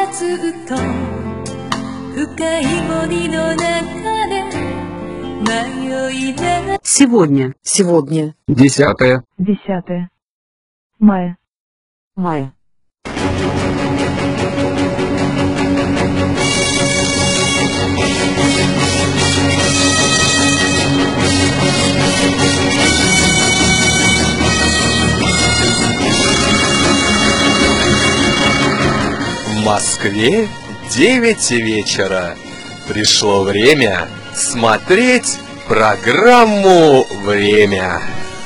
ずっと深い森の中で迷いながら Сегодня. Сегодня. 10 мая. Мая. В Москве 9 вечера. Пришло время смотреть программу «Время».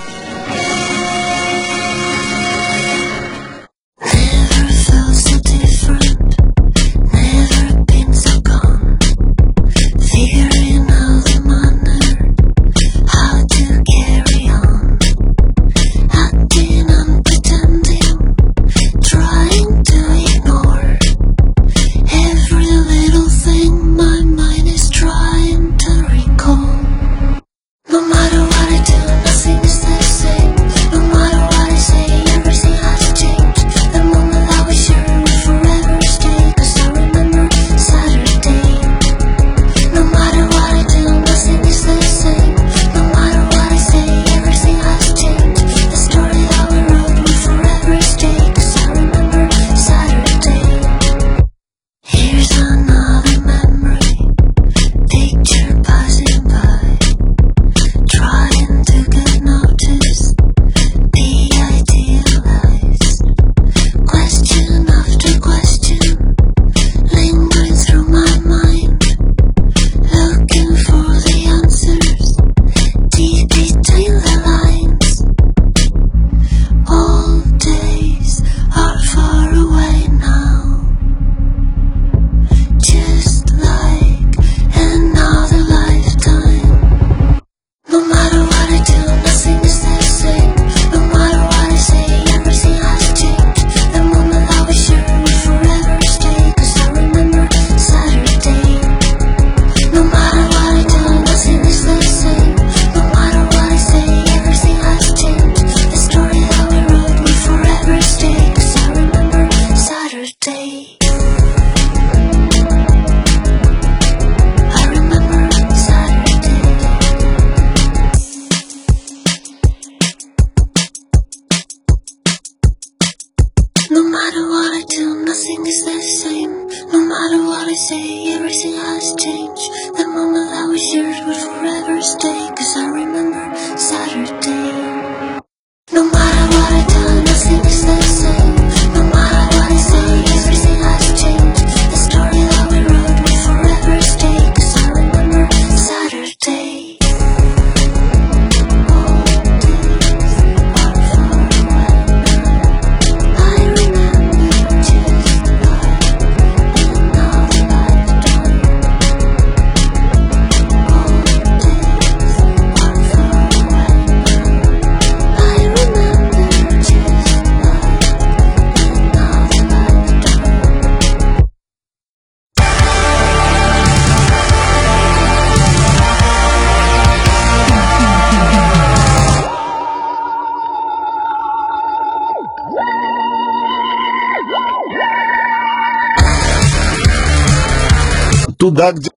Туда, где...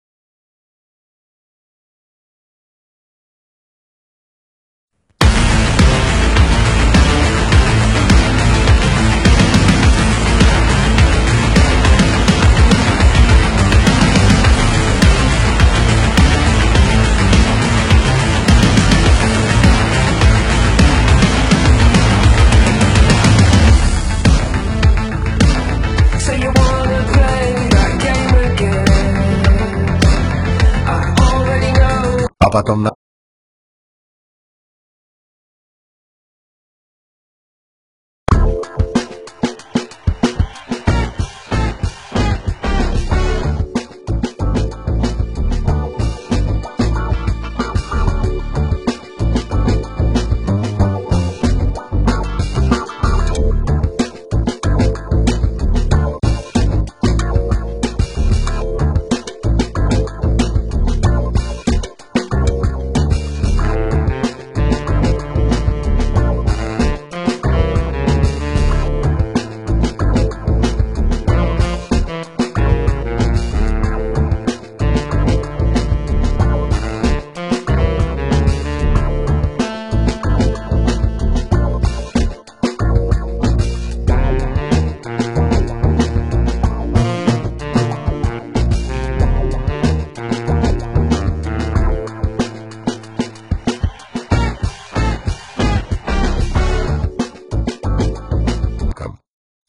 А потом на...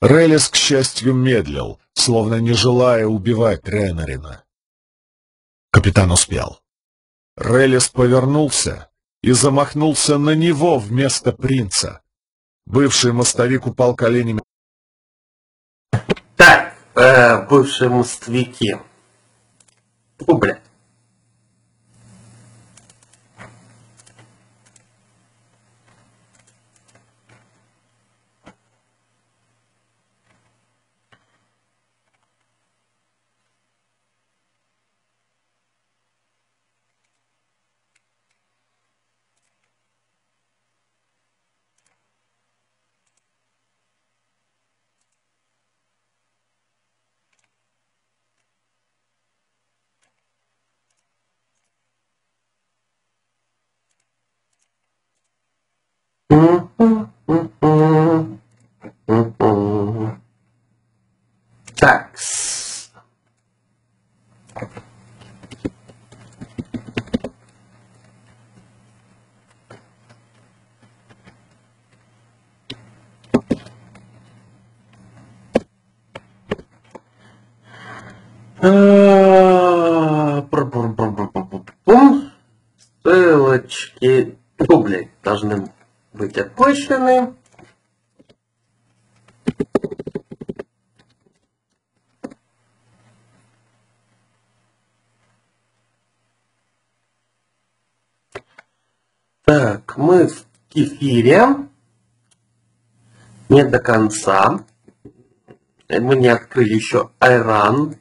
Релис, к счастью, медлил, словно не желая убивать Ренарина. Капитан успел. Релис повернулся и замахнулся на него вместо принца. Бывший мостовик упал коленями. Так, бывшие мостовики. О, блядь. Так. Ссылочки, блядь, должны быть отпущены. Так, мы в кефире. Не до конца. Мы не открыли еще айран.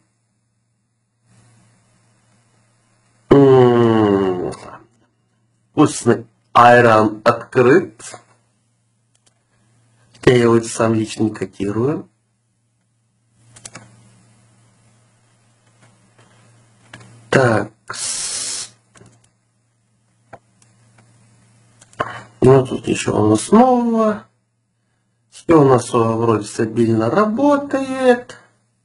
Вкусный айран открыт. Я его сам лично котирую. Так. Ну, тут еще у нас нового. Все у нас вроде стабильно работает.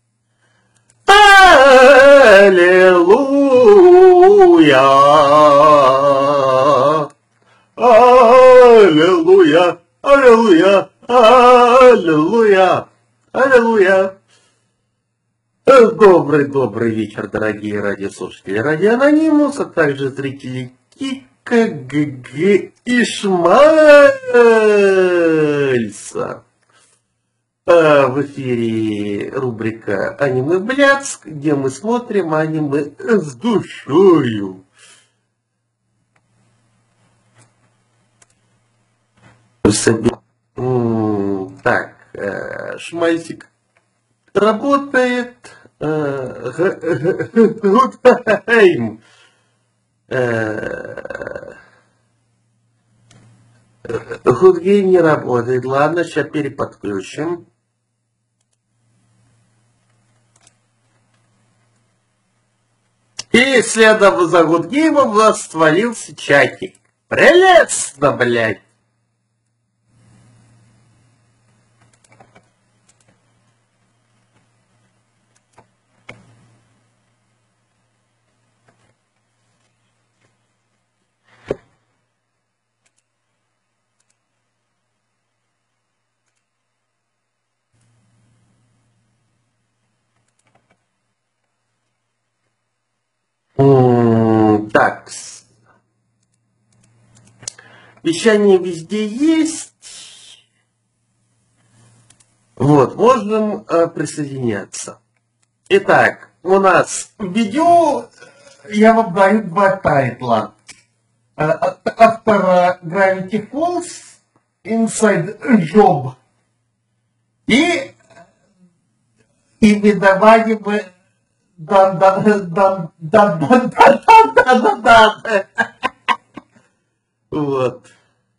Аллилуйя! Аллилуйя! Аллилуйя! Аллилуйя! Аллилуйя! Добрый вечер, дорогие радиослушатели Радио Анонимус, а также зрители Кика, ГГ и Шмальца. В эфире рубрика «Аниме Блядск», где мы смотрим аниме с душою. Так, Шмальчик работает. Гудгейм. Гудгейм не работает. Ладно, сейчас переподключим. И следом за Гудгеймом у нас свалился чатик. Прелестно, блядь. Так. Вещание везде есть. Вот, можем присоединяться. Итак, у нас в видео я вам даю два тайтла. От автора Gravity Falls, Inside Job. И именование дан. Вот.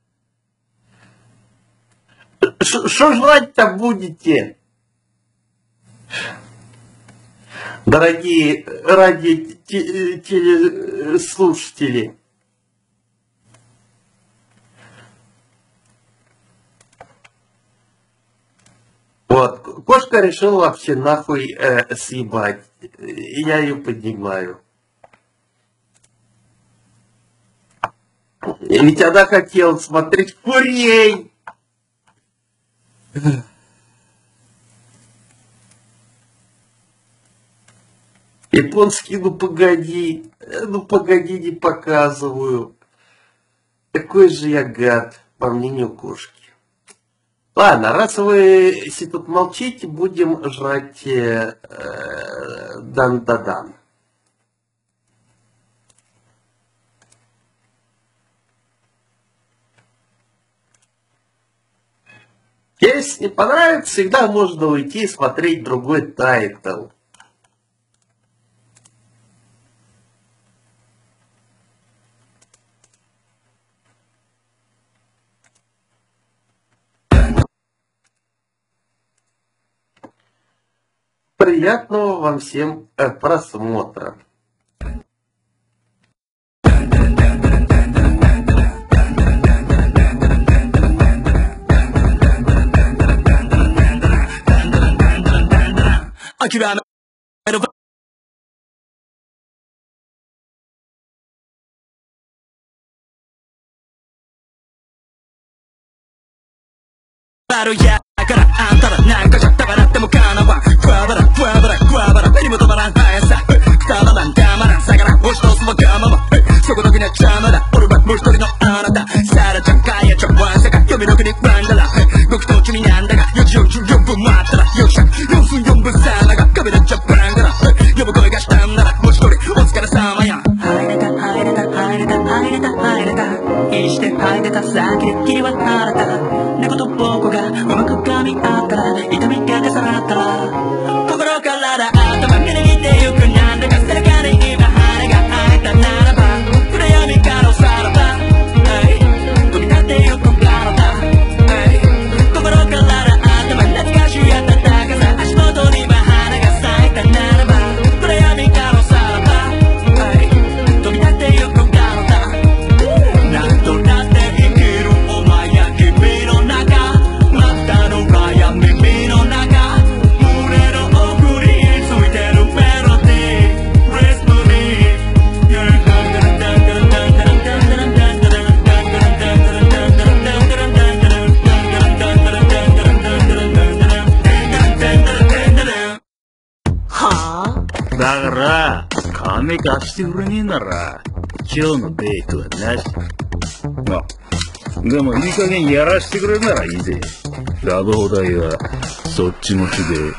Что жрать-то будете? Дорогие радиослушатели. Вот. Кошка решила вообще нахуй съебать. Я ее поднимаю. Ведь она хотела смотреть курей. Японский, ну погоди, не показываю. Какой же я гад, по мнению кошки. Ладно, раз вы все тут молчите, будем жрать дан-да-дан. Если не понравится, всегда можно уйти и смотреть другой тайтл. Приятного вам всем просмотра. 金貸してくれねえなら今日のデートはなし。でもいい加減やらしてくれるならいいぜ。ラブホ代はそっち持ちで。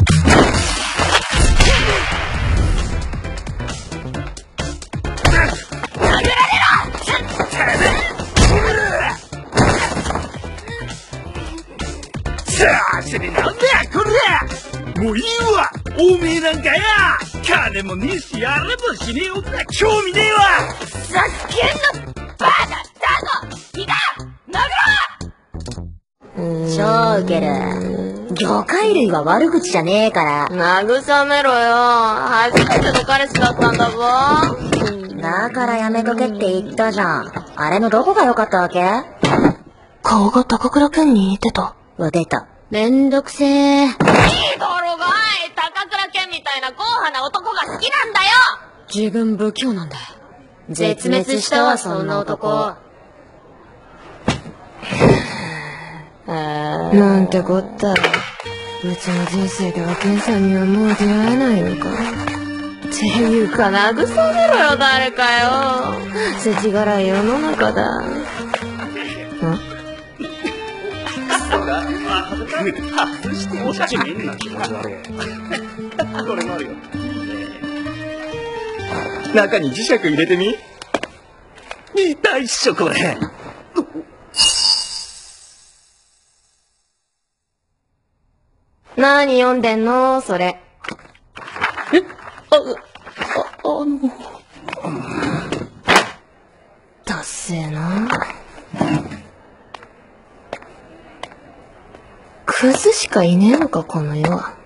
なんだよこれ。もういいわ。おめえなんかや金もねえしやればしねえ女興味ねえわ。 ふざけんなバカだぞ。いいか殴ろう。超ウケる。魚介類は悪口じゃねえから慰めろよ。初めての彼氏だったんだぞ。だからやめとけって言ったじゃん。あれのどこが良かったわけ？顔が高倉健に似てた。出た。めんどくせえ。いいだろがい。高倉健みたいな硬派な男が好きなんだよ。自分不器用なんだ。絶滅したわそんな男。なんてこったらうちの人生では健さんにはもう出会えないのか。っていうか慰めろよ誰かよ。世知辛い世の中だ。 中に磁石入れてみ。痛いっしょこれ。 何読んでんのそれ。だっせーな。クズしかいねえのかこの世は。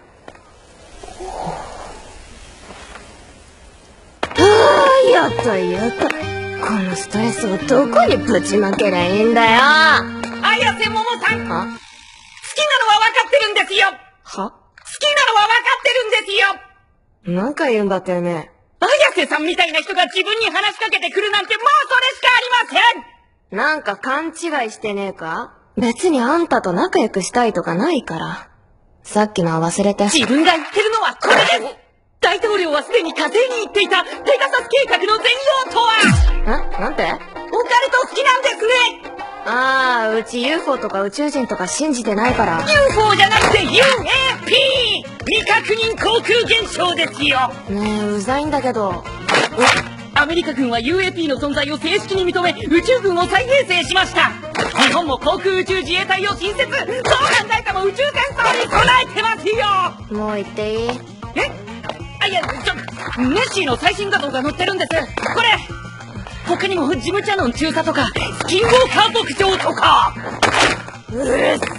やったやった。このストレスをどこにぶちまけりゃいいんだよ。 綾瀬桃さん、好きなのは分かってるんですよ。好きなのは分かってるんですよ。 なんか言うんだってめえ。 綾瀬さんみたいな人が自分に話しかけてくるなんてもうそれしかありません。 なんか勘違いしてねえか？別にあんたと仲良くしたいとかないから。さっきのは忘れて。 自分が言ってるのはこれです。 大統領はすでに火星に行っていたペガサス計画の全容とは。 なんて？ オカルト好きなんですね。 ああ、うち UFO とか宇宙人とか信じてないから。 UFO じゃなくて UAP！ 未確認航空現象ですよ。 ねえ、うざいんだけど。 アメリカ軍は UAP の存在を正式に認め、宇宙軍を再編成しました。日本も航空宇宙自衛隊を新設。どう考えても宇宙戦争に備えてますよ。もう言っていい？いや、ネッシーの最新画像が載ってるんです。これ他にもジムチャノン中佐とかスキンウォーカー牧場とか。うるせえな。こっちは今失礼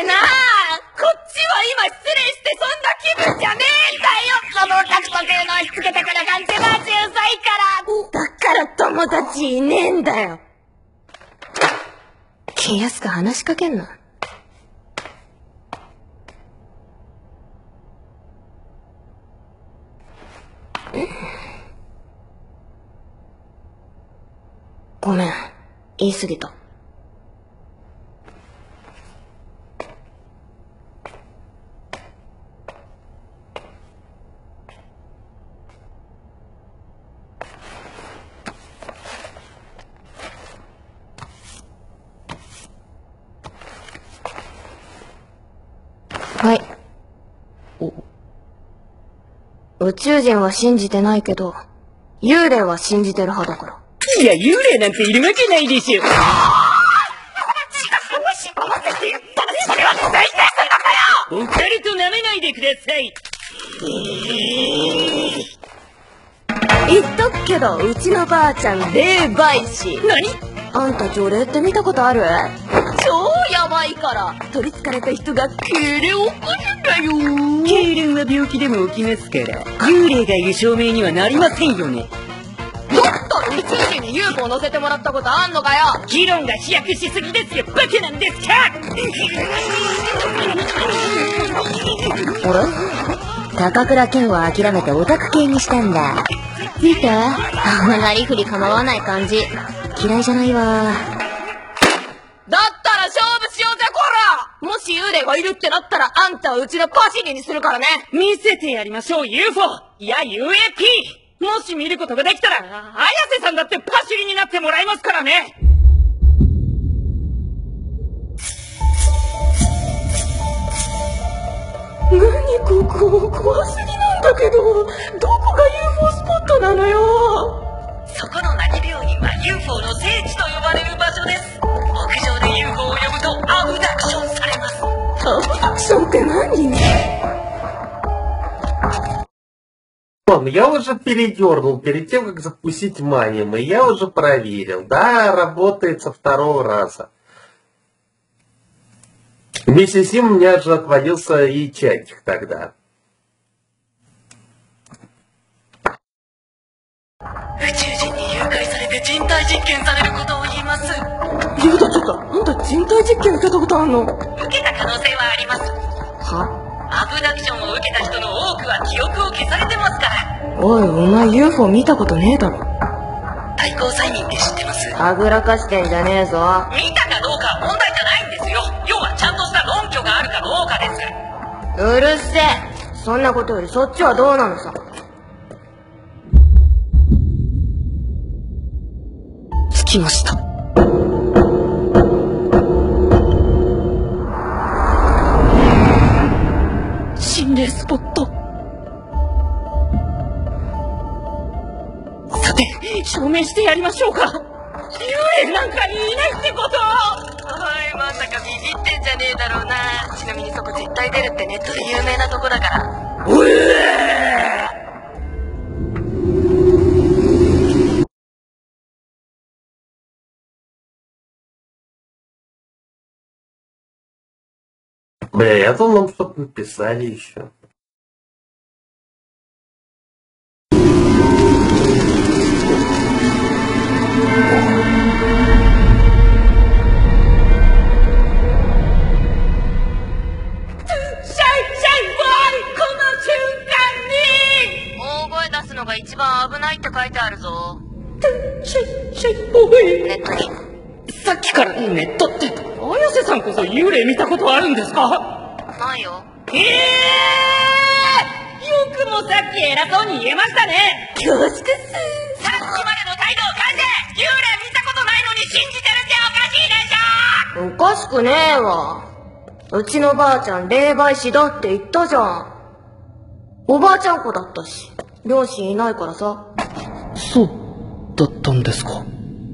してそんな気分じゃねえんだよ。このオタクと性能しつけたからなんてまあうざいから。 だから友達いねえんだよ。気安く話しかけんな。ごめん、言い過ぎた。はい。宇宙人は信じてないけど、幽霊は信じてる派だから。 いや、幽霊なんているわけないでしょ。それは大体それだよ。オカルト舐めないでください。 言っとくけど、うちのばあちゃん霊媒師。 何？ あんた除霊って見たことある？超やばいから、取り憑かれた人が痙攣を起こすんだよ。 痙攣は病気でも起きますから、幽霊がいる証明にはなりませんよね。 だったら宇宙人に UFO 乗せてもらったことあんのかよ。 議論が飛躍しすぎですよ。バカなんですか。 あれ？高倉健は諦めてオタク系にしたんだ。見て、あんまなりふり構わない感じ。嫌いじゃないわ。だったら勝負しようぜこら。もし幽霊がいるってなったら、あんたはうちのパシリにするからね。 見せてやりましょう。 UFO いや UAP。 もし見ることができたら綾瀬さんだってパシリになってもらいますからね。 何ここ、怖すぎなんだけど。どこが UFO スポットなのよ。 そこの泣き病院は UFO の聖地と呼ばれる場所です。屋上で UFO を呼ぶとアブダクションされます。 アブダクションって何 Ладно, я уже передернул перед тем, как запустить манием, и я уже проверил. Да, работает со второго раза. Вместе с ним у меня же отвалился и чатик тогда. 宇宙人に誘拐されて人体実験されることを言います。 やだちょっと、あんた人体実験受けたことあんの？ 受けた可能性はあります。 は？ アブダクションを受けた人の多くは記憶を消されてますから。 おい、お前 UFO 見たことねえだろ。 対抗催眠って知ってます？ はぐらかしてんじゃねえぞ。 見たかどうかは問題じゃないんですよ。要はちゃんとした論拠があるかどうかです。 うるせえ。そんなことよりそっちはどうなのさ。 着きました。心霊スポット。さて、証明してやりましょうか。幽霊なんかにいないってこと。 おい、まさかビビってんじゃねえだろうな。ちなみにそこ絶対出るってネットで有名なとこだから。 おえ Бля, я думал, нам что-то написали еще. ネットに。さっきからネットって、綾瀬さんこそ幽霊見たことあるんですか？ ないよ。 よくもさっきき偉そうに言えましたね。 恐縮っす。 さっきまでの態度を変えて、幽霊見たことないのに信じてるっておかしいでしょ。 おかしくねえわ。うちのばあちゃん霊媒師だって言ったじゃん。おばあちゃん子だったし、両親いないからさ。 そうだったんですか。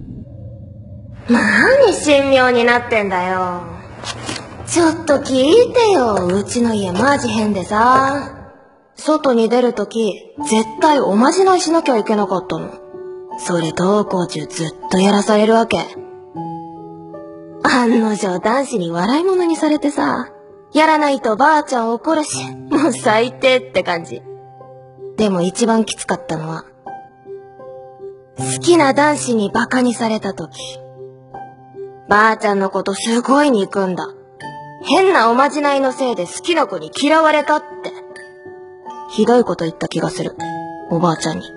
何神妙になってんだよ。ちょっと聞いてよ。うちの家マジ変でさ。外に出るとき、絶対おまじないしなきゃいけなかったの。それ登校中ずっとやらされるわけ。案の定男子に笑い物にされてさ、やらないとばあちゃん怒るし、もう最低って感じ。でも一番きつかったのは、好きな男子にバカにされたとき。ばあちゃんのことすごい憎んだ。変なおまじないのせいで好きな子に嫌われたって。ひどいこと言った気がする。おばあちゃんに。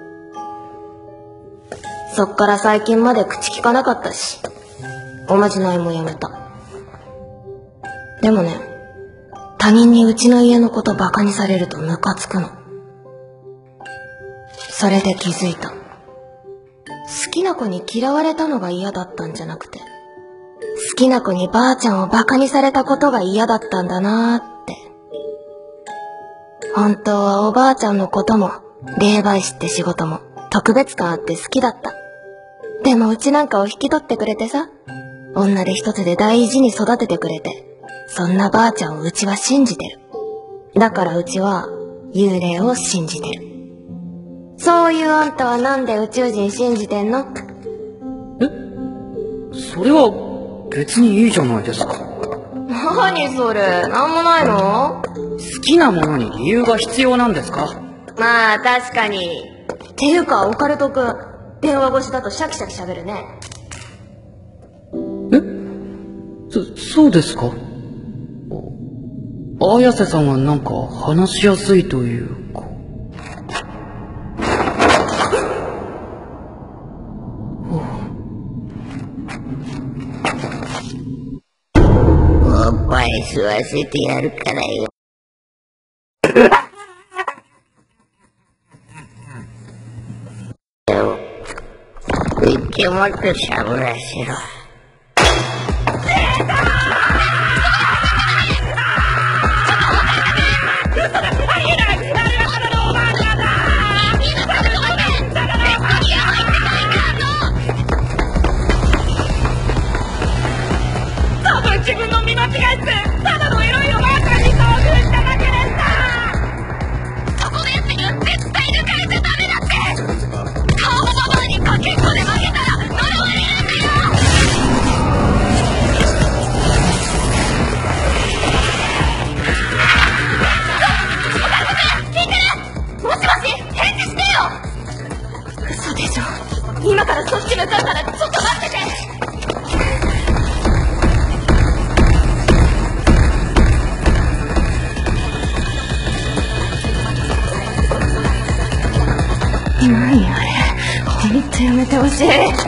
そっから最近まで口聞かなかったし、おまじないもやめた。でもね、他人にうちの家のことバカにされるとムカつくの。それで気づいた。好きな子に嫌われたのが嫌だったんじゃなくて、好きな子にばあちゃんをバカにされたことが嫌だったんだなーって。本当はおばあちゃんのことも、霊媒師って仕事も特別感あって好きだった。でもうちなんかを引き取ってくれてさ、女で一つで大事に育ててくれて、そんなばあちゃんをうちは信じてる。だからうちは幽霊を信じてる。そういうあんたはなんで宇宙人信じてんの？ それは別にいいじゃないですか。 何それ、なんもないの？ 好きなものに理由が必要なんですか？ まあ確かに。っていうかオカルトくん、電話越しだとシャキシャキ喋るね。 そうですか？綾瀬さんはなんか話しやすいというか。 おっぱい吸わせてやるからよ。一回もっとしゃぶらせろ。 自分の見間違いっす。ただのエロいおばあちゃんに遭遇しただけでした。そこのやつには絶対抜かれちゃダメだって。顔のままにかけっこで負けたら呪われるんだよ。聞いてる？もしもし、返事してよ。嘘でしょ。今からそっち向かうからちょっと待ってて。何あれ、ほんとやめてほしい。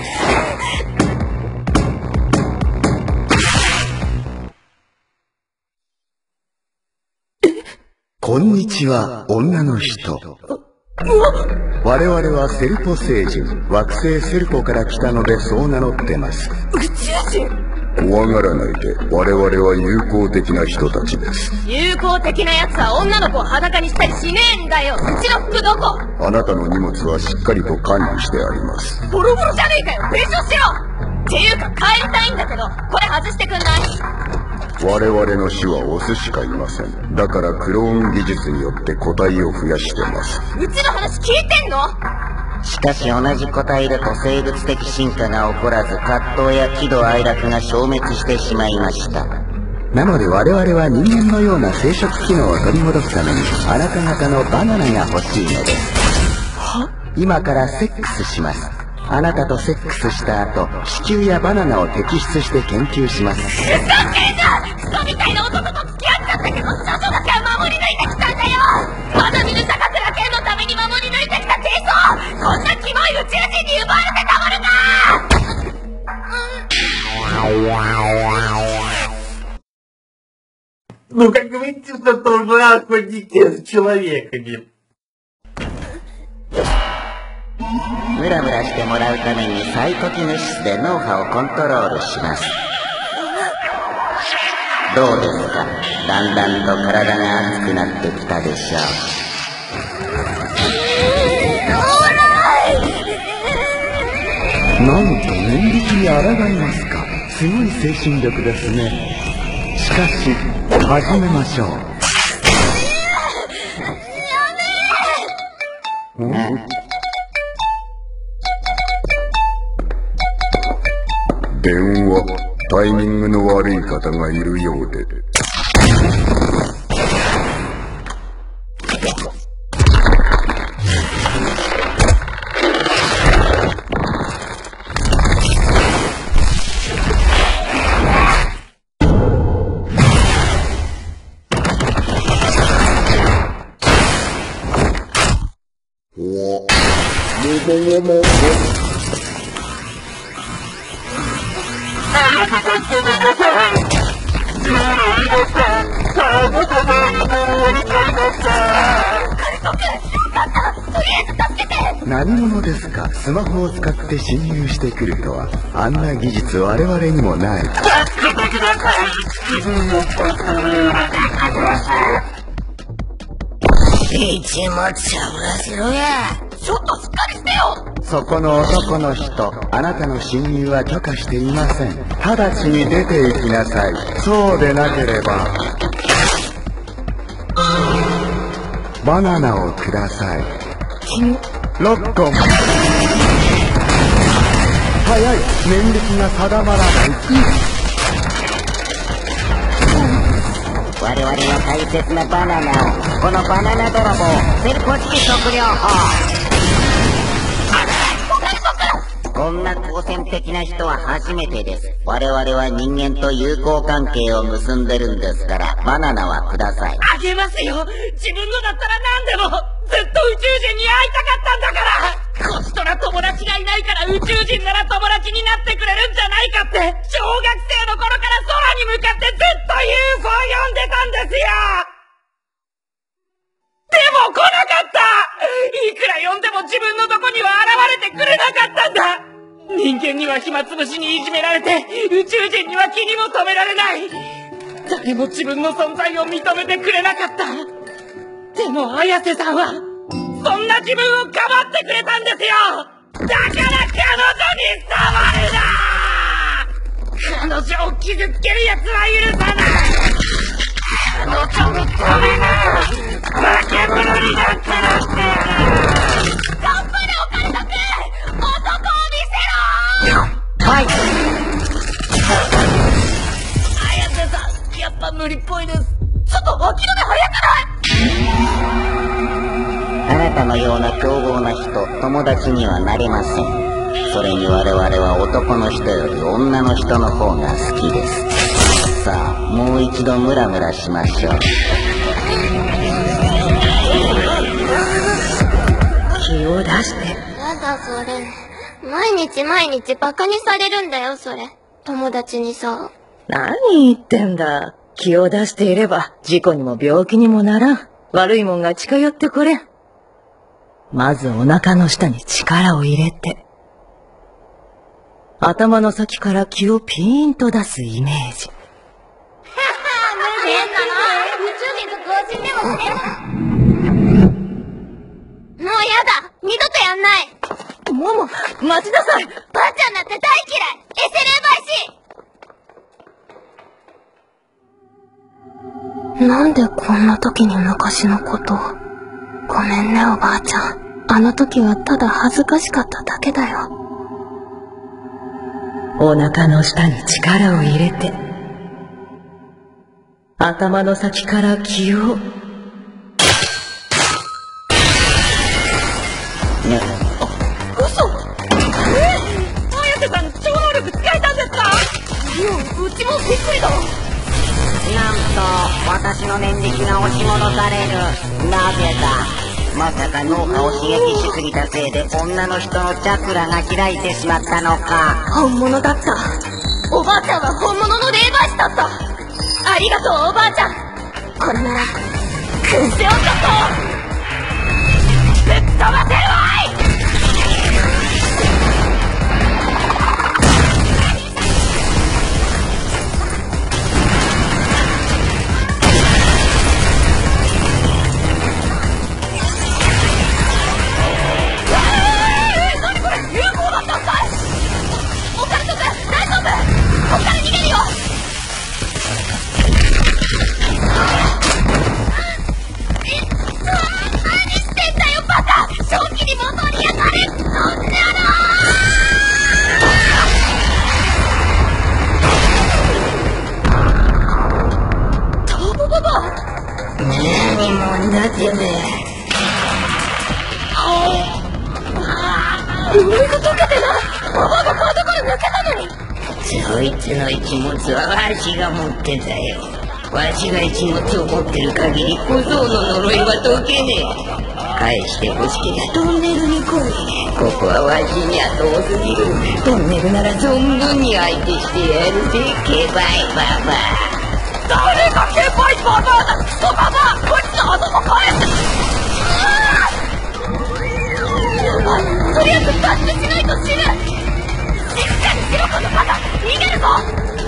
こんにちは、女の人。我々はセルポ星人、惑星セルポから来たのでそう名乗ってます。 宇宙人？ 怖がらないで、我々は友好的な人たちです。 友好的な奴は女の子を裸にしたりしねえんだよ。うちの服どこ？ あなたの荷物はしっかりと管理してあります。 ボロボロじゃねえかよ。弁償しろ。っていうか帰りたいんだけど、これ外してくんない？ 我々の種はオスしかいません。だからクローン技術によって個体を増やしてます。 うちの話聞いてんの？ しかし同じ個体だと生物的進化が起こらず、葛藤や喜怒哀楽が消滅してしまいました。 なので我々は人間のような生殖機能を取り戻すためにあなた方のバナナが欲しいのです。今からセックスします。あなたとセックスした後、子宮やバナナを摘出して研究します。 ふざけんな！クソみたいな男と付き合っちゃったけど、さぞだけは守り抜いてきたんだよ。まだ見ぬ坂倉健のために守り抜いてきた低層、こんなキモい宇宙人に奪われてたまるか！ Ну, как говорится, что тоже охотники с человеками. ムラムラしてもらうためにサイコキネシスで脳波をコントロールします。どうですか？だんだんと体が熱くなってきたでしょう。 なんと念力に抗いますか。すごい精神力ですね。しかし始めましょう。 電話、タイミングの悪い方がいるようで。 何者ですか？スマホを使って侵入してくるとは。あんな技術我々にもない。 一物ちゃぶらせろや。ちょっとしっかりしてよ。 そこの男の人、あなたの侵入は許可していません。直ちに出て行きなさい。そうでなければバナナをください。6個も。早い。念力が定まらない。 我々の大切なバナナを、このバナナ泥棒、セルポ式食料法。こんな好戦的な人は初めてです。我々は人間と友好関係を結んでるんですから、バナナはください。 あげますよ。自分のだったら何でも。ずっと宇宙人に会いたかったんだから。こちとら友達がいないから宇宙人なら友達になってくれるんじゃないかって、小学生の頃から空に向かってずっと UFO 呼んでたんですよ。でも来なかった。いくら呼んでも自分のとこには現れてくれなかったんだ。人間には暇つぶしにいじめられて、宇宙人には気にも留められない。誰も自分の存在を認めてくれなかった。でも綾瀬さんはそんな自分をかばってくれたんですよ。だから彼女に触るな。彼女を傷つける奴は許さない。彼女のためな化け物になんてなってやる。頑張れオカルト君、男を見せろ。はい。綾瀬さん、やっぱ無理っぽいです。ちょっと脇の目早くない？ あなたのような凶暴な人、友達にはなれません。それに我々は男の人より女の人の方が好きです。さあ、もう一度ムラムラしましょう。 気を出して。 やだ、それ。毎日バカにされるんだよ、それ。友達にさ。 何言ってんだ。気を出していれば事故にも病気にもならん。悪いもんが近寄ってこれん。まずお腹の下に力を入れて、頭の先から気をピーンと出すイメージ。 変なの。宇宙人と同人でもなれる。もうやだ。二度とやんない。 もも、待ちなさい。 ばあちゃんなんて大嫌い。エセレバイシ。なんでこんな時に昔のことを。ごめんねおばあちゃん。あの時はただ恥ずかしかっただけだよ。 お腹の下に力を入れて、頭の先から気を。 嘘。綾瀬さん、超能力使えたんですか？うちもびっくりだ。 なんと私の念力が押し戻される。なぜだ？まさか脳波を刺激しすぎたせいで女の人のチャクラが開いてしまったのか。 本物だった。おばあちゃんは本物の霊媒師だった。ありがとうおばあちゃん。これなら燻製をちょっとぶっ飛ばせるわい。 呪いが解けてない。ババアがカードから抜けたのに。 そいつの一物はわしが持ってたよ。わしが一物を持ってる限り小僧の呪いは解けねえ。返してほしけりゃトンネルに来い。ここはわしには遠すぎる。トンネルなら存分に相手してやるぜ、ケバイババア。 誰がケバイババアだ。クソババア、こいつのあそこ返して。 とりあえず脱出しないと死ぬ。静かにしろこのバカ。逃げるぞ。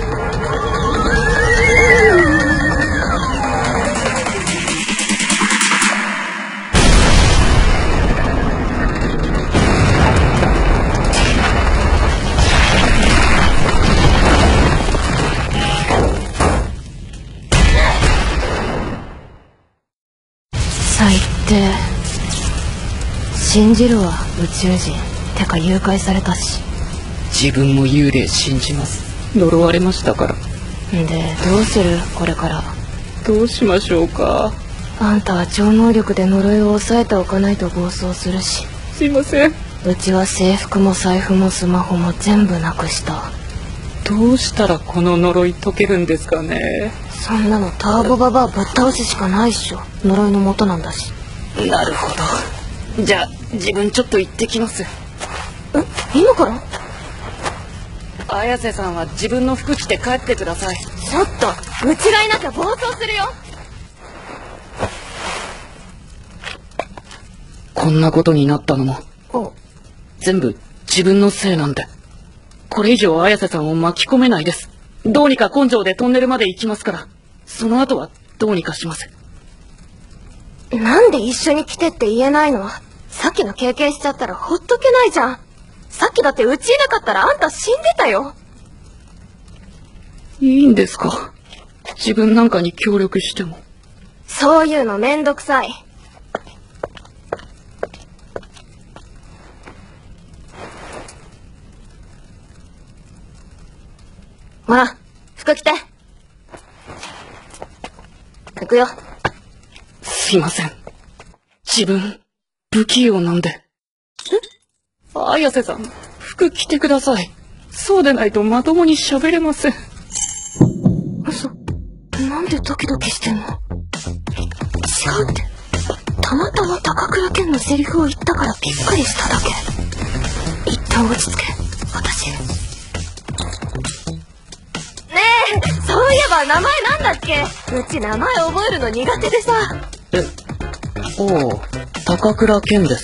最低。信じるわ、宇宙人。てか誘拐されたし。 自分も幽霊信じます。呪われましたから。 で、どうするこれから。 どうしましょうか。 あんたは超能力で呪いを抑えておかないと暴走するし。 すいません。 うちは制服も財布もスマホも全部なくした。 どうしたらこの呪い解けるんですかね。 そんなのターボババアぶっ倒すしかないっしょ。呪いの元なんだし。 なるほど。じゃあ自分ちょっと行ってきます。 今から？ 綾瀬さんは自分の服着て帰ってください。 ちょっとうちがいなきゃ暴走するよ。 こんなことになったのも全部自分のせいなんで、これ以上綾瀬さんを巻き込めないです。どうにか根性でトンネルまで行きますから、その後はどうにかします。 なんで一緒に来てって言えないの？さっきの経験しちゃったらほっとけないじゃん。さっきだってうちいなかったらあんた死んでたよ。 いいんですか？自分なんかに協力しても。 そういうのめんどくさい。ほら、服着て。行くよ。 すいません。自分、不器用なんで。綾瀬さん、服着てください。そうでないとまともに喋れません。 嘘。なんでドキドキしてんの？違うって。たまたま高倉健のセリフを言ったからびっくりしただけ。一旦落ち着け、私。そういえば名前なんだっけ？うち名前覚えるの苦手でさ。 おう、高倉健です。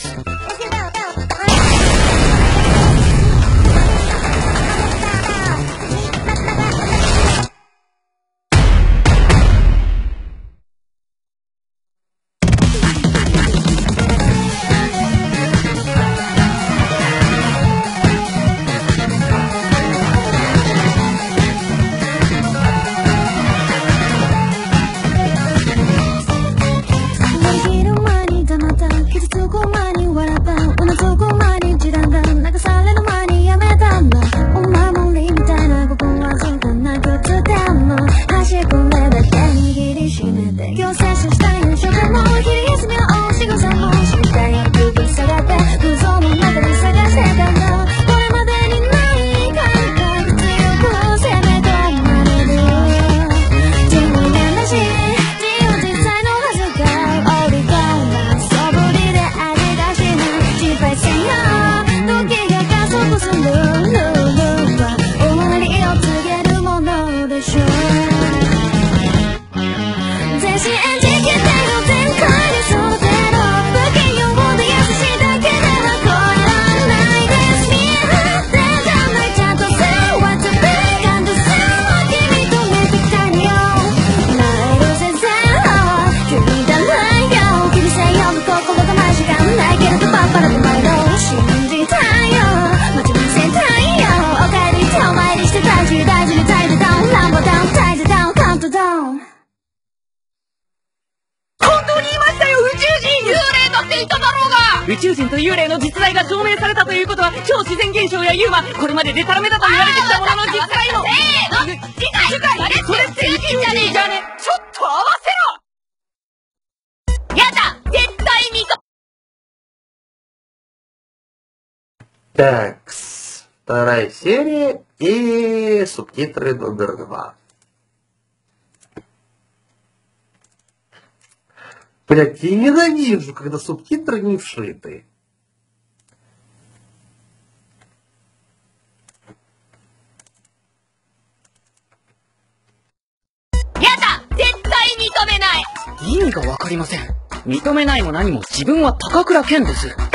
宇宙人と幽霊の実在が証明されたということは、超自然現象やユーマ、これまでデタラメだと言われてきたものの実在の次回それって宇宙人じゃね？ちょっと合わせろ。やだ、絶対見 Так, вторая серия и субтитры номер 2. Блять, я ненавижу, когда субтитры не вшиты. 意味がわかりません。認めないも何も自分は高倉健です。や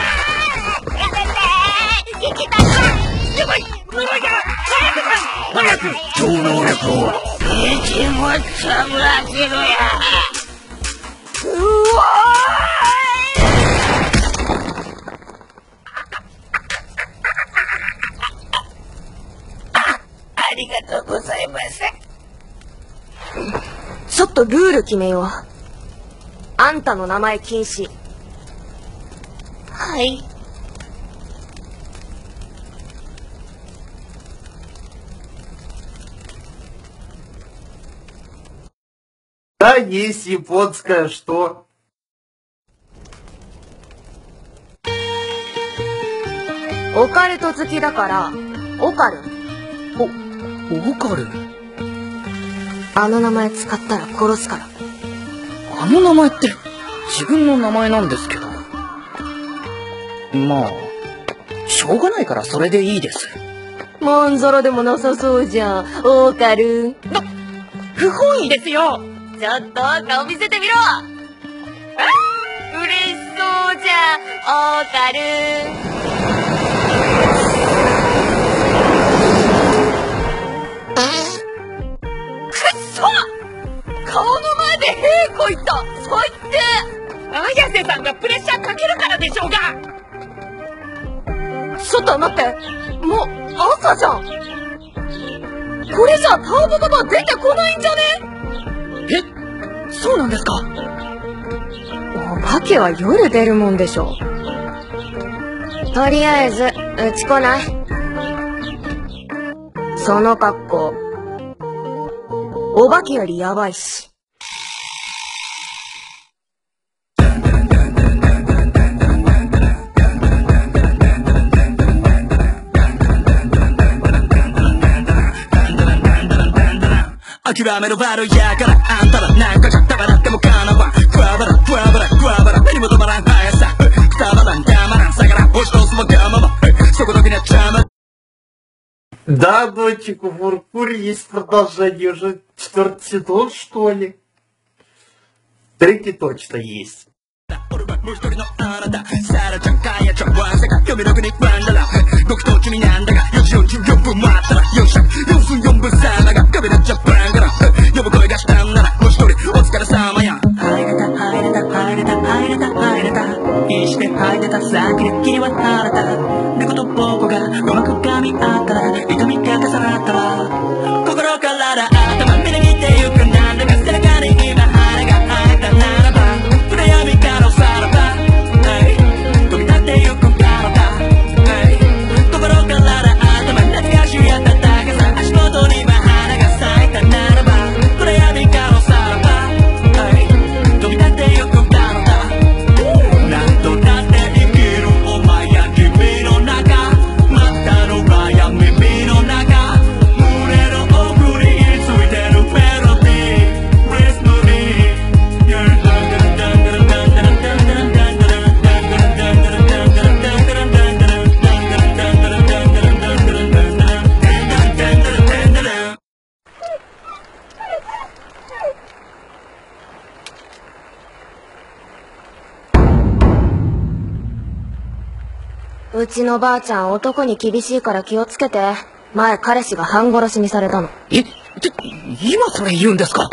ばい、呪いが早く超能力を息もつぶらせろや。うわありがとうございます。 ちょっとルール決めよう。あんたの名前禁止。 はい。 Да, есть японское, что? Оカルト好きだから、オカル。 オカル？ あの名前使ったら殺すから。 あの名前って自分の名前なんですけど。まあ、しょうがないからそれでいいです。 モンゾロでもなさそうじゃん、オーカル。 不本意ですよ。 ちょっと顔見せてみろ。嬉しそうじゃん、オーカル。顔の前でへいこいった最低。 綾瀬さんがプレッシャーかけるからでしょうが。 ちょっと待って、もう朝じゃん。これじゃターボババ出てこないんじゃね？ え、そうなんですか？ お化けは夜出るもんでしょ。とりあえずうち来ない？その格好お化けよりやばいし。 諦める悪いやからあんたらなんかじゃたまらってもかなわグワバラグワバラグワバラ目にも止まらん速さくたばらんたまらんさから押し通すも我慢もそこだけにゃちゃま。 Да, дочек, у Фуркури есть продолжение, уже 4-й сезон, что ли? 3-й точно есть. もう一人のあなたサラちゃんカヤちゃんワンサカ髪の毛にバンダラ僕と君なんだが4時44分待ったら4尺4分4分さまが髪のジャパンから呼ぶ声がしたんならもう一人お疲れ様や入れた入れた入れた入れた入れた決して入ってたさキレッキリは晴れた猫と僕がうまく噛み合ったら痛みが重なったら心から頭目で見てゆくなんだか背中に今羽が生えたならば暗闇からさらば飛び立ってゆくからだ心から頭懐かしい暖かさ足元に花が咲いたならば暗闇からさらば飛び立ってゆくからだなんとだって生きるお前や君の中またの場や耳の中胸の奥についてるメロディーリズムにうちのばあちゃん男に厳しいから気をつけて。前彼氏が半殺しにされたの。 今それ言うんですか？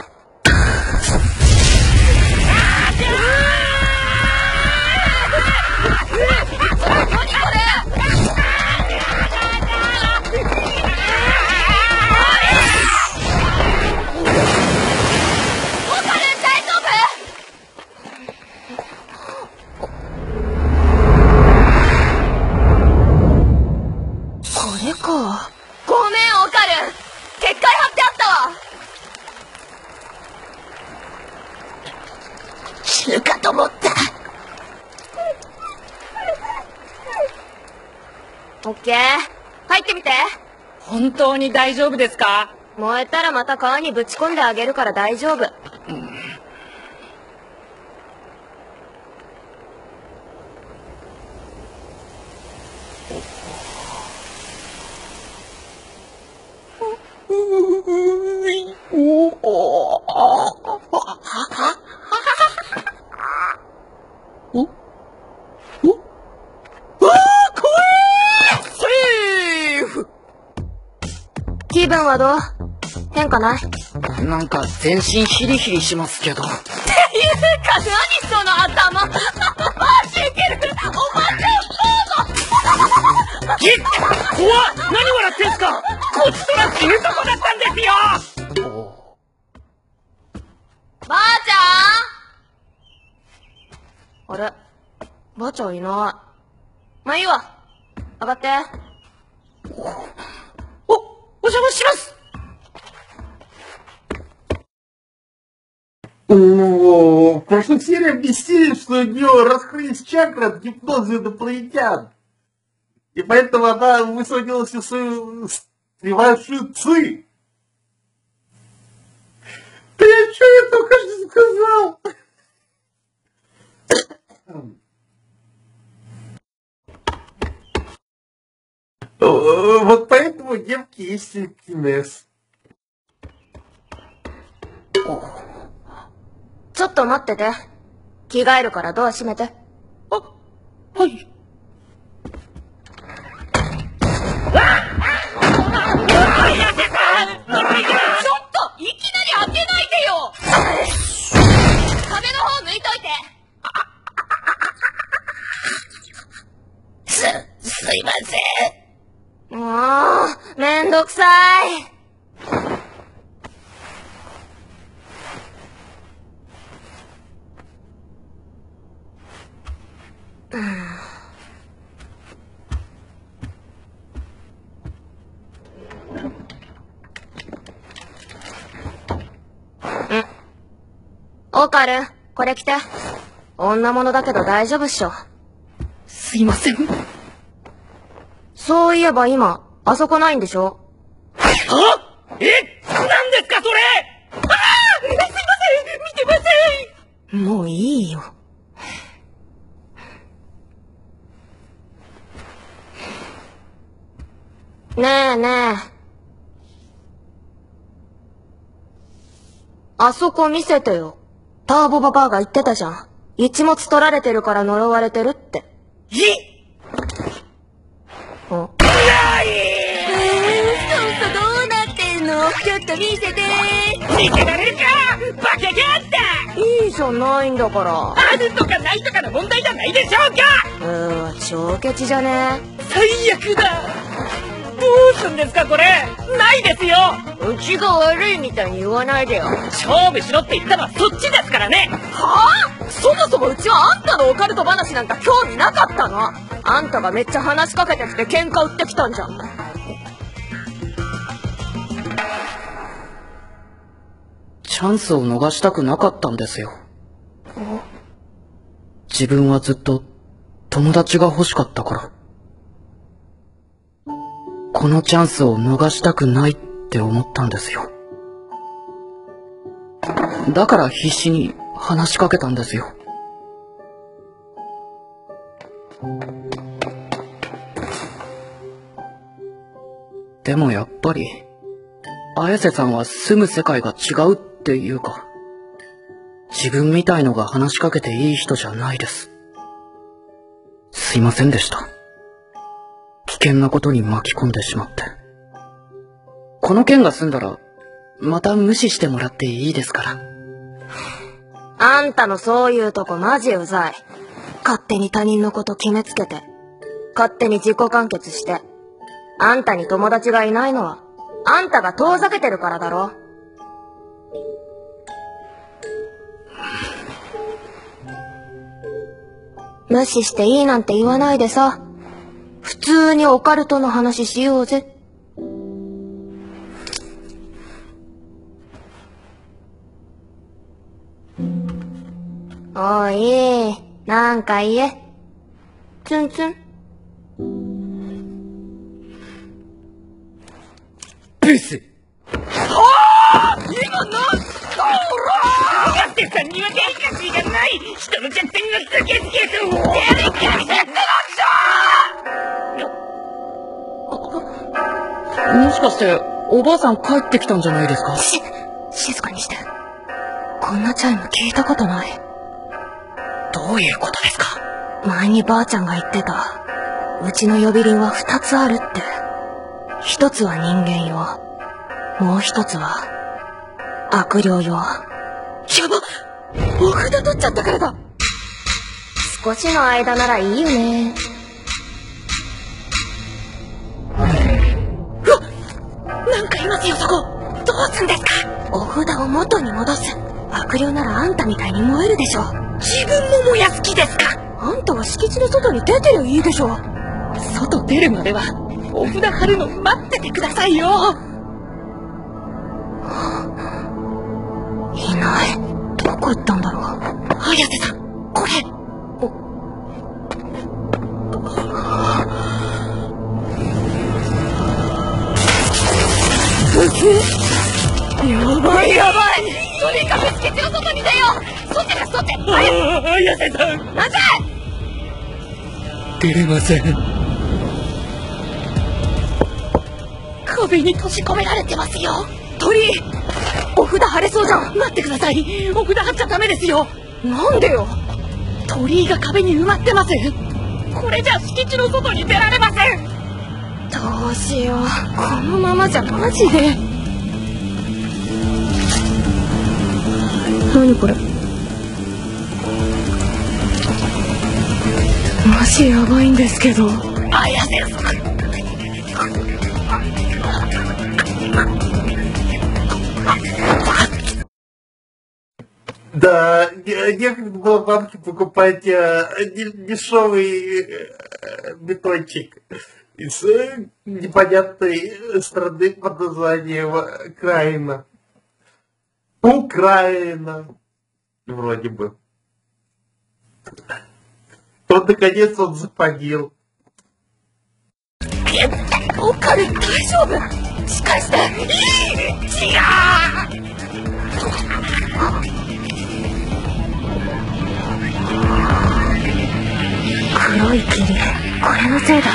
これか。ごめんオカル、結界貼ってあったわ。 オッケー。入ってみて。 本当に大丈夫ですか？ 燃えたらまた川にぶち込んであげるから大丈夫。気分はどう？変化ない？ なんか全身ヒリヒリしますけど。っていうか何その頭。マジウケる。おばちゃん怖っ！何笑ってんすか？こっちとら死ぬとこだったんですよ。 ばあちゃん？あれ、ばあちゃんいない。まあいいわ。上がって。 お邪魔します。 В прошлых сериях объяснили, что у нее раскрылись чакры от гипноза инопланетян. И поэтому она высвободила всю свою сливающую ци. Да я что я только что сказал? Вот поэтому девки есть телекинез. ちょっと待ってて。着替えるからドア閉めて。 はい。ちょっといきなり開けないでよ。壁の方向いといて。 すいません。 もう、めんどくさい。オカル、これ着て。女物だけど大丈夫っしょ。 すいません。 そういえば今、あそこないんでしょ？ あ！何ですかそれ！ああ！すいません！見てません！ もういいよ。ねえねえ。あそこ見せてよ。ターボババアが言ってたじゃん。一物取られてるから呪われてるって。そうそう、どうなってんの？ちょっと見せて。 見せられるか！バカがあった！ いいじゃないんだから。 あるとかないとかの問題じゃないでしょうか！ 超ケチじゃね？ 最悪だ！どうすんですかこれ！ないですよ！ うちが悪いみたいに言わないでよ。 勝負しろって言ったのはそっちですからね！ はぁ？そもそもうちはあんたのオカルト話なんか興味なかったの。あんたがめっちゃ話しかけてきて喧嘩売ってきたんじゃん。 チャンスを逃したくなかったんですよ。自分はずっと友達が欲しかったから。このチャンスを逃したくないって思ったんですよ。だから必死に話しかけたんですよ。でもやっぱり綾瀬さんは住む世界が違うっていうか、自分みたいのが話しかけていい人じゃないです。すいませんでした。危険なことに巻き込んでしまって。この件が済んだらまた無視してもらっていいですから。 あんたのそういうとこマジうざい。勝手に他人のこと決めつけて、勝手に自己完結して、あんたに友達がいないのはあんたが遠ざけてるからだろ。無視していいなんて言わないでさ、普通にオカルトの話しようぜ。おい、なんか言え。ツンツン。 ルス。 はぁ今なんだおらやってさんにはデリカシーがない。人の弱点がすげすげとデリカシーってなんだ。 もしかしておばあさん帰ってきたんじゃないですか？ 静かにして。こんなチャイム聞いたことない。 どういうことですか？ 前にばあちゃんが言ってた。うちの呼び鈴は2つあるって。1つは人間用、もう1つは悪霊用。やば、お札取っちゃったからだ。少しの間ならいいよね。うわっ、なんかいますよそこ。どうすんですか？お札を元に戻す。悪霊ならあんたみたいに燃えるでしょ。 自分も燃やす気ですか？ あんたは敷地の外に出てりゃいいでしょ。 外出るまではお札貼るの待っててくださいよ。 いない。どこ行ったんだろう。 綾瀬さん、これ。やばいやばい。とにかく敷地の外に出よう。外だ外。綾瀬さん。なぜ？ 出れません。 壁に閉じ込められてますよ。鳥居、お札貼れそうじゃん。待ってください。お札貼っちゃダメですよ。 なんでよ。 鳥居が壁に埋まってます。これじゃ敷地の外に出られません。 どうしよう。このままじゃマジで。何これ。マジやばいんですけど。 綾瀬さん。 Да, некогда было бабке покупать дешевый бетончик из непонятной страны под названием Украина. Украина. Вроде бы. Вот наконец он запалил. おかる、大丈夫？しっかりして。違う。 黒い霧、これのせいだ。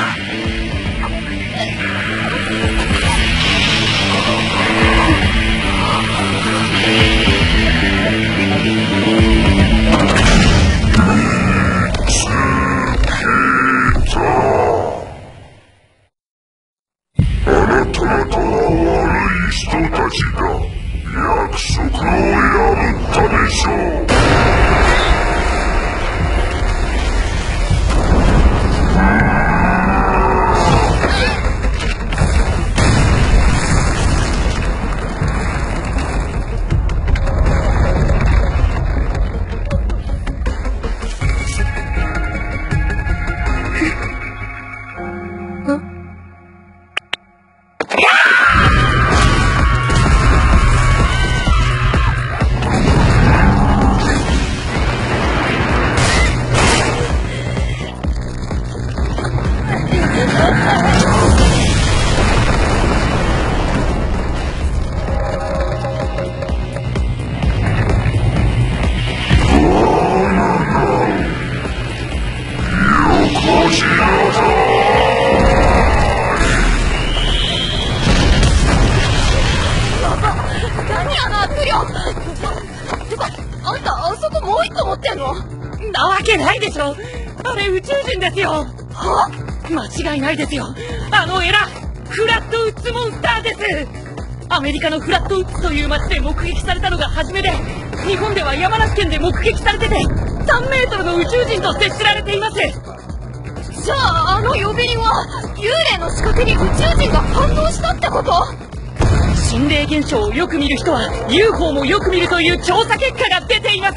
あなた方は悪い人たちだ。約束を破ったでしょう。 なわけないでしょ。あれ宇宙人ですよ。は？間違いないですよ。あのエラ、フラットウッズモンスターです。アメリカのフラットウッズという街で目撃されたのが初めで、日本では山梨県で目撃されてて、3メートルの宇宙人として知られています。 じゃあ、あの呼び鈴は幽霊の仕掛けに宇宙人が反応したってこと？ 心霊現象をよく見る人は UFO もよく見るという調査結果が出ています。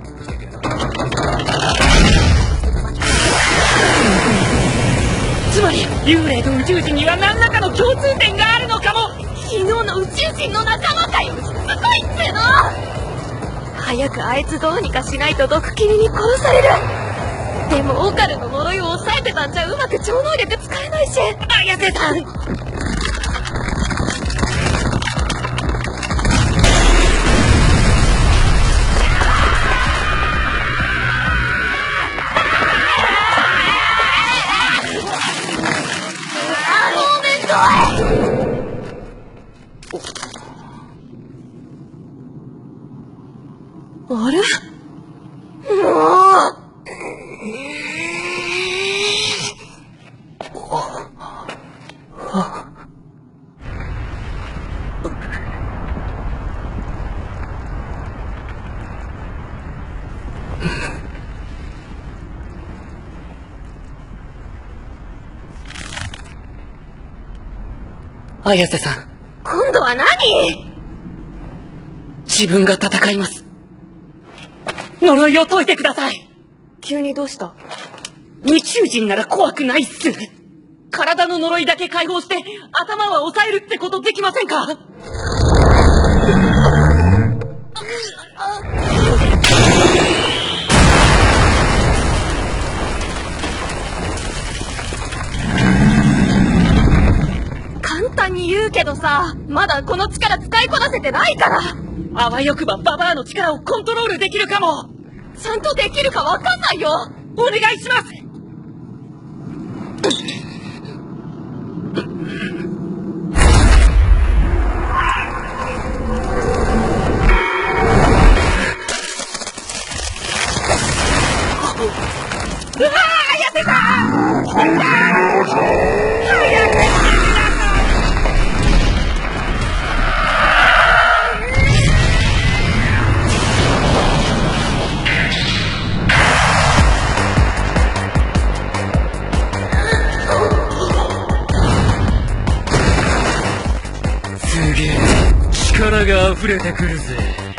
つまり幽霊と宇宙人には何らかの共通点があるのかも。 昨日の宇宙人の仲間かよ。すごいっての。早くあいつどうにかしないと毒斬りに殺される。でもオカルの呪いを抑えてたんじゃうまく超能力使えないし。 綾瀬さん、 綾瀬さん。 今度は何？ 自分が戦います。呪いを解いてください。 急にどうした？ 宇宙人なら怖くないっす。体の呪いだけ解放して頭は抑えるってことできませんか？ 簡単に言うけどさ、まだこの力使いこなせてないから。 あわよくばババアの力をコントロールできるかも。 ちゃんとできるかわかんないよ。 お願いします。うわー、綾瀬さん！早く！ すげえ力が溢れてくるぜ。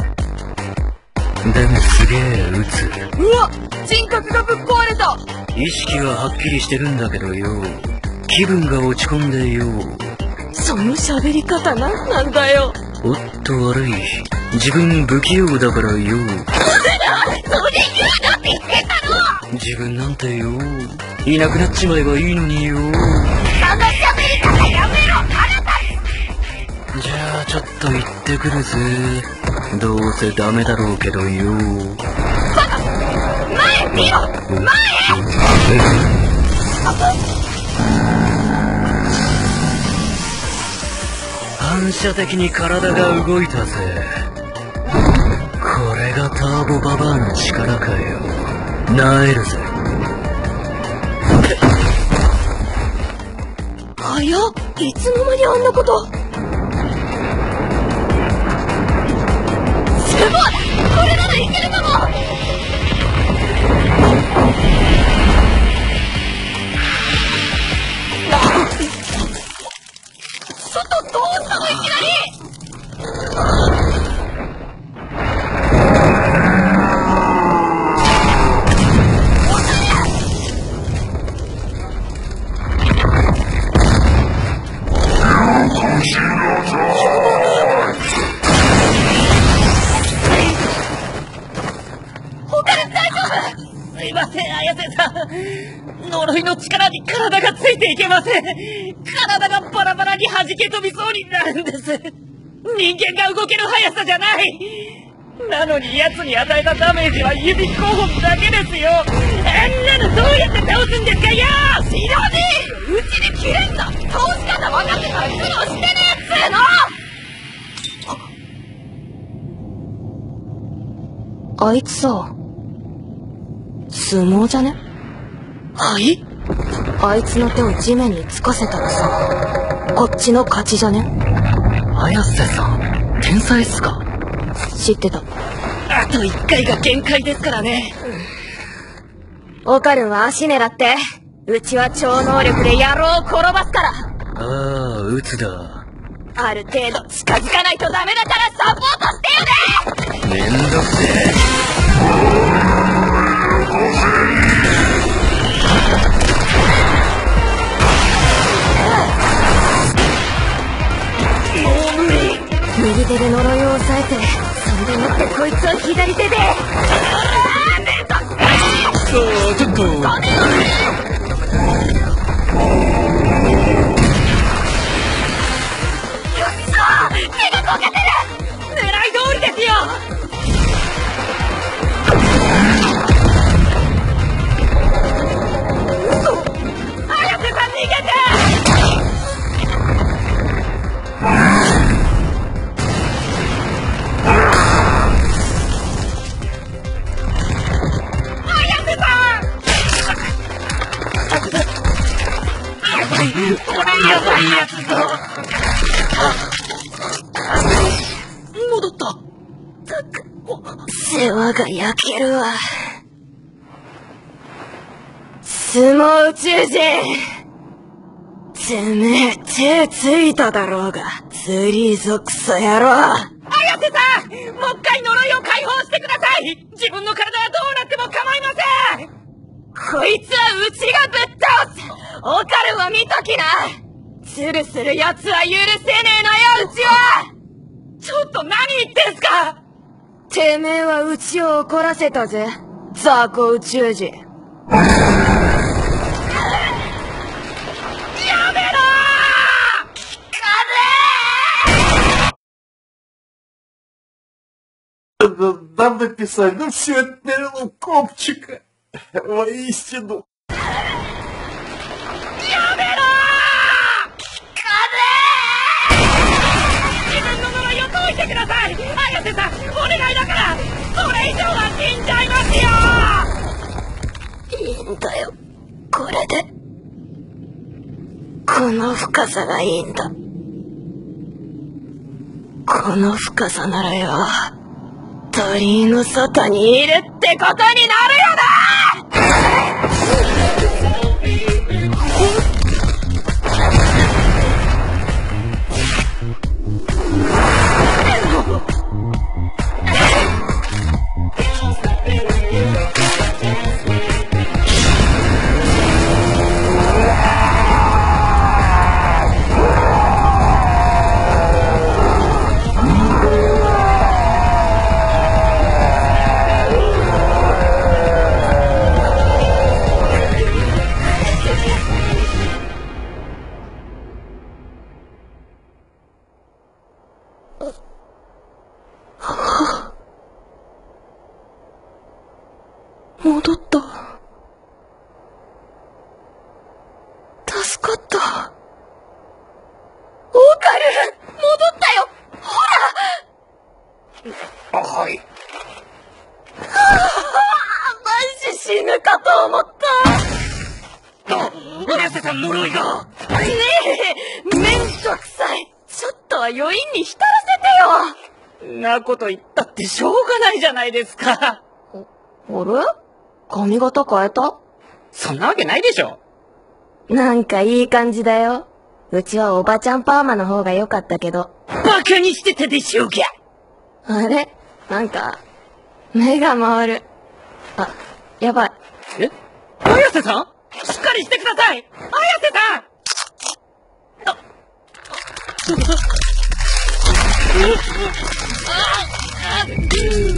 でもすげえ撃つ。 うわ、人格がぶっ壊れた。 意識ははっきりしてるんだけどよ、気分が落ち込んでよ。 その喋り方なんなんだよ。 おっと悪い、自分不器用だからよ。 それ言うなって言ってたの。 自分なんてよ、いなくなっちまえばいいのによ。 その喋り方やめろ、 じゃあちょっと行ってくるぜ。どうせダメだろうけどよ。 前見ろ、前！ 反射的に体が動いたぜ。これがターボババアの力かよ。なえるぜ。 早っ、いつの間にあんなこと。すごい！これならいけるかも！外どうしたのいきなり！ すいません、綾瀬さん。呪いの力に体がついていけません。体がバラバラに弾け飛びそうになるんです。人間が動ける速さじゃない。なのに奴に与えたダメージは指5本だけですよ。あんなのどうやって倒すんですかよ。 知らねえよ、うちで切れんだ。倒し方分かってたら苦労してねえっつーの。 あいつさ、相撲じゃね？ はい？ あいつの手を地面につかせたらさ、こっちの勝ちじゃね？ 綾瀬さん、天才っすか？ 知ってた。 あと1回が限界ですからね。 オカルンは足狙って、うちは超能力で野郎を転ばすから。 ああ、撃つだ。 ある程度近づかないとダメだからサポートしてよね。 めんどくせえ。 右手で呪いを抑えて、それでもってこいつを左手で。 ちょっと。 よっしゃー、手が焦げてる。 狙い通りですよ。 綾瀬さん逃げて。 戻った。 世話が焼けるわ。相撲宇宙人、 てめえ、手ついただろうが、釣りぞクソ野郎。 綾瀬さん、もう一回呪いを解放してください。自分の体はどうなっても構いません。こいつはうちがぶっ倒す。オカルは見ときな。ズルする奴は許せねえのよ、うちは。ちょっと何言ってんすか。 てめえはうちを怒らせたぜ、雑魚宇宙人。 やめろー！Надо писать, ну все это перелом копчика. Воистину. やめろ自分の呪いを解いてください。綾瀬さん、お願いだから。それ以上は死んじゃいますよ。 いいんだよ、これで。この深さがいいんだ。この深さならよ、鳥居の外にいるってことになるよな。戻った。助かった。オカル、戻ったよ。ほら。 はい。 マジ死ぬかと思った。 綾瀬さん、呪いが。 ねえ、めんどくさい。ちょっとは余韻に浸らせてよ。 なこと言ったってしょうがないじゃないですか。 あれ？髪型変えた？ そんなわけないでしょ。 なんかいい感じだよ。うちはおばちゃんパーマの方が良かったけど。 バカにしてたでしょうか。 あれ？なんか、目が回る。あ、やばい。 え？綾瀬さん？しっかりしてください！綾瀬さん！